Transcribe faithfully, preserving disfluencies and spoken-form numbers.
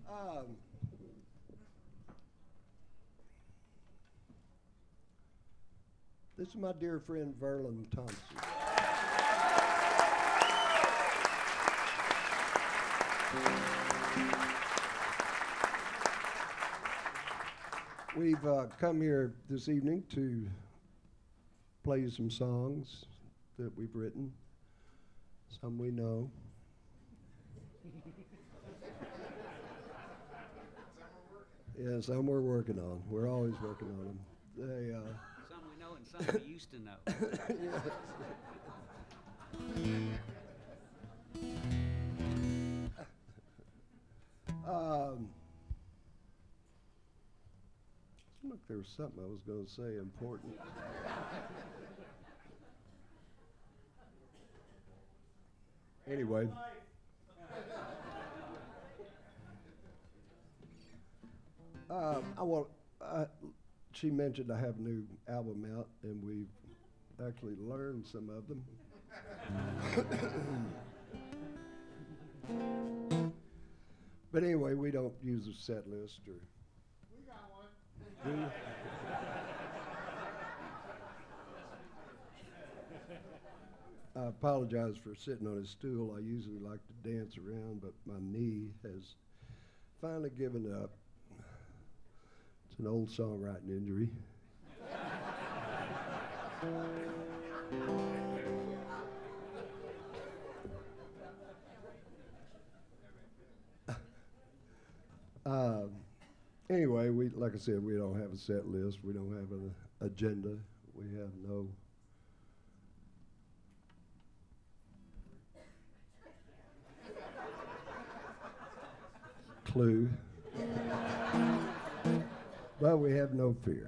Um, this is my dear friend Verlin Thompson. We've uh, come here this evening to play some songs that we've written. Some we know. Yeah, some we're working on. We're always working on them. They, uh, some we know and some we used to know. um, look, there was something I was going to say important. Anyway. Uh, I want. Uh, she mentioned I have a new album out, and we've actually learned some of them. But anyway, we don't use a set list or. We got one. I apologize for sitting on a stool. I usually like to dance around, but my knee has finally given up. It's an old songwriting injury. um, anyway, we like I said, we don't have a set list. We don't have an agenda. We have no clue. But we have no fear.